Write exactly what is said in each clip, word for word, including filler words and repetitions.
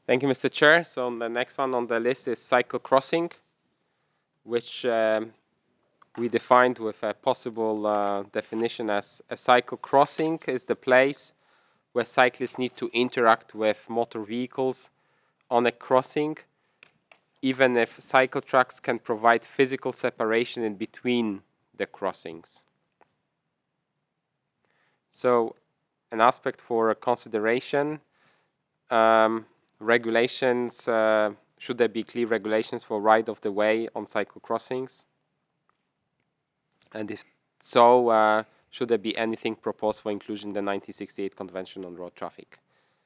Thank you, Mister Chair. So the next one on the list is cycle crossing, which um, we defined with a possible uh, definition as a cycle crossing is the place where cyclists need to interact with motor vehicles on a crossing, even if cycle tracks can provide physical separation in between the crossings. So an aspect for consideration, um, regulations, uh, should there be clear regulations for right of the way on cycle crossings? And if so, uh, should there be anything proposed for inclusion in the nineteen sixty-eight Convention on Road Traffic?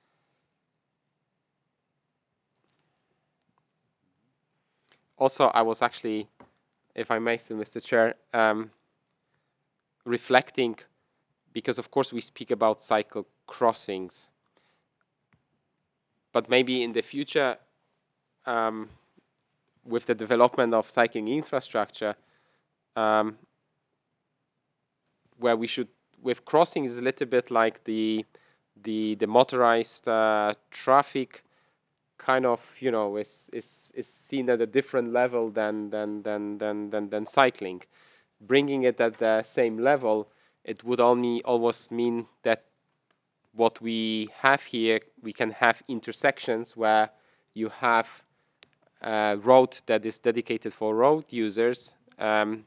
Also, I was actually, if I may still, Mister Chair, um, reflecting, because of course we speak about cycle crossings, but maybe in the future, um, with the development of cycling infrastructure, um, where we should, with crossings, is a little bit like the the the motorized uh, traffic kind of, you know, is is is seen at a different level than than than than than, than cycling. Bringing it at the same level, it would only almost mean that what we have here, we can have intersections where you have a road that is dedicated for road users, um,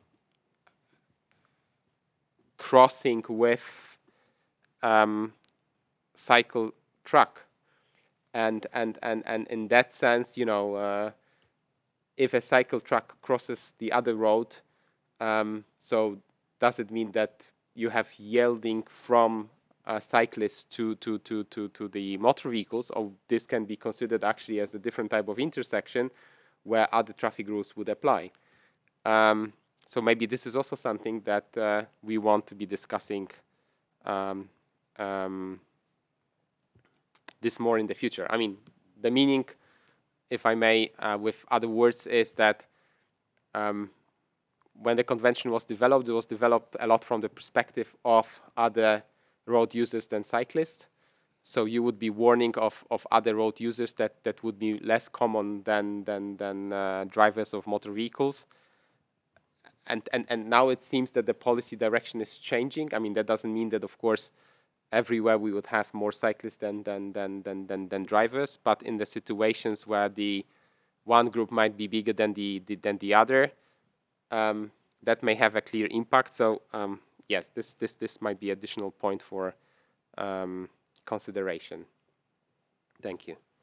crossing with um, cycle truck, and and and and in that sense, you know, uh, if a cycle truck crosses the other road, um, so does it mean that you have yielding from uh, cyclists to, to, to, to, to the motor vehicles, or this can be considered actually as a different type of intersection where other traffic rules would apply? Um, so maybe this is also something that uh, we want to be discussing um, um, this more in the future. I mean, the meaning, if I may, uh, with other words, is that um, when the convention was developed, it was developed a lot from the perspective of other road users than cyclists. So you would be warning of, of other road users that, that would be less common than, than, than uh, drivers of motor vehicles. And, and, and now it seems that the policy direction is changing. I mean, that doesn't mean that, of course, everywhere we would have more cyclists than, than, than, than, than, than drivers. But in the situations where the one group might be bigger than the, the, than the other, um, that may have a clear impact. So um, yes, this, this, this might be additional point for um, consideration. Thank you.